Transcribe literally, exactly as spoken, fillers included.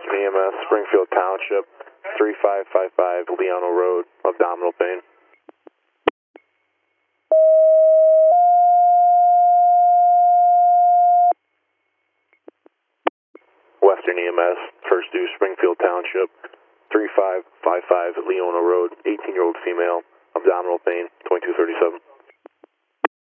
Western E M S, Springfield Township, three five five five Leona Road, abdominal pain. Western E M S, first due Springfield Township, three five five five Leona Road, eighteen year old female, abdominal pain, twenty-two thirty-seven.